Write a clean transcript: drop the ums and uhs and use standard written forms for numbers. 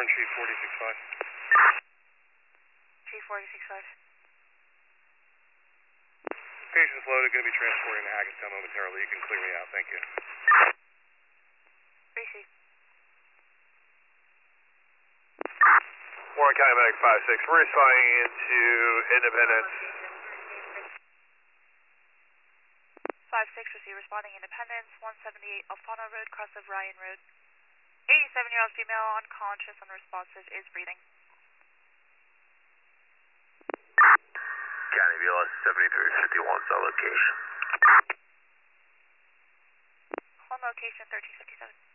Warren, Chief 465. Chief 465. Patient's loaded, going to be transporting to Hackettstown momentarily. You can clear me out, thank you. Receive. Warren County Medic 5-6, we're responding into Independence. 5-6, receive responding Independence, 178 Alfano Road, cross of Ryan Road. 87-year-old female, unconscious, unresponsive, is breathing. County BLS 7351's our location. On location 1357.